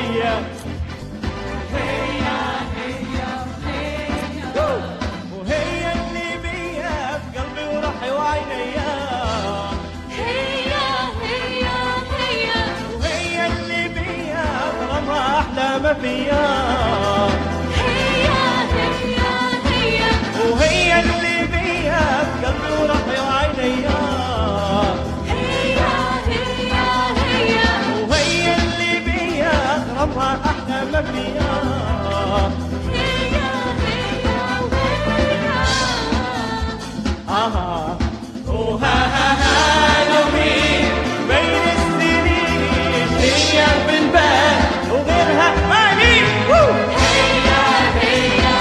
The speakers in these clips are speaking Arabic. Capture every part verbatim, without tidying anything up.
هيا هيا هيا هيا وهي اللي بيا في قلبي وروحي وعينيا. هيا هيا هيا وهي اللي بيا غرامها أحلى ما فيا. هيا هيا هيا وهي اللي بيا في قلبي وروحي وعينيا. هيا هيا هيا وهي اللي بيا غرامها أحلى ما فيا. هيا هيا هيا آها وها ها ها لو مين بين السنين هي بالبال وغيرها مالي. هيا هيا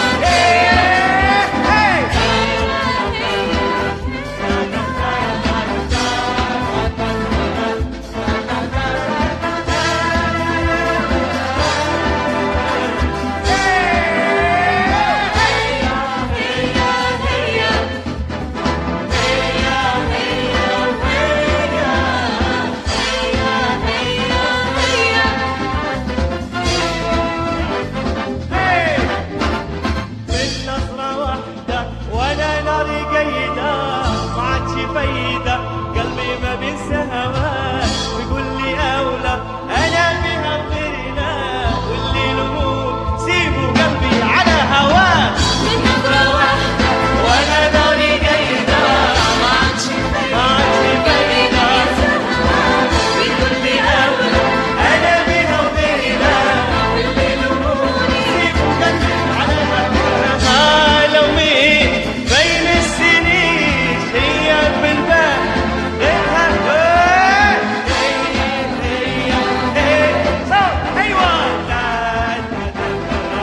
فايدة قلبي ما بينسى هواك ويقول لي أولى أنا بها غيرنا واللي نموت سيبوا قلبي على هواك. من نظرة واحدة وأنا داري قيدة ما عادش ما عادش فايدة بيقول لي أولى أنا بها وغيرنا واللي نموت سيبوا قلبي على هواك. آه لو مين بين السنين هي بالبال غيرها. هي هي هي صوت أيوة. لا لا لا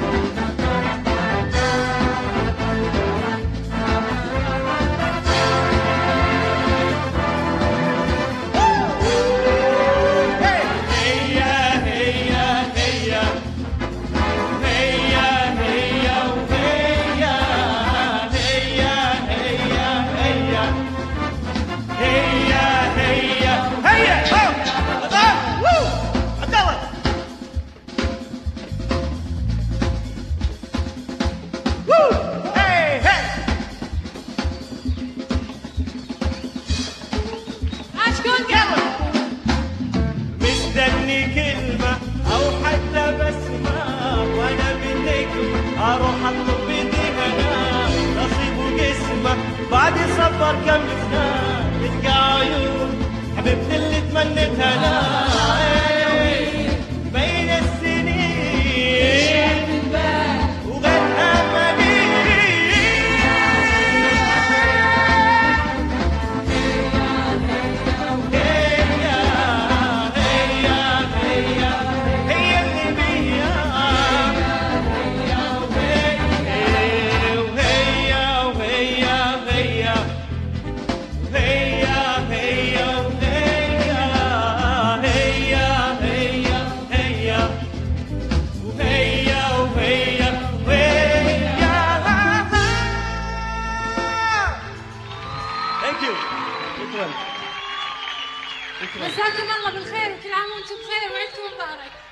هي هي هي هي هي وهي هي هي هي هي هي هي أوه. الله. وو. عبد الله. وو. هي هي عشقون يلا مستني كلمة أو حتى بسمة وأنا بدك أروح أطلب بدي هنا نصيب وقسمة بعد صبر كم سنة تلقى عيون حبيبتي اللي تمنيتها لا بين السنين وغيرها هي اللي بيا وهي وهي وهي هي هي وهي هي هي هي وهي وهي وهي. Thank you. شكرا. مساكم الله بالخير وكل عام وانتم بخير وعيدكم مبارك.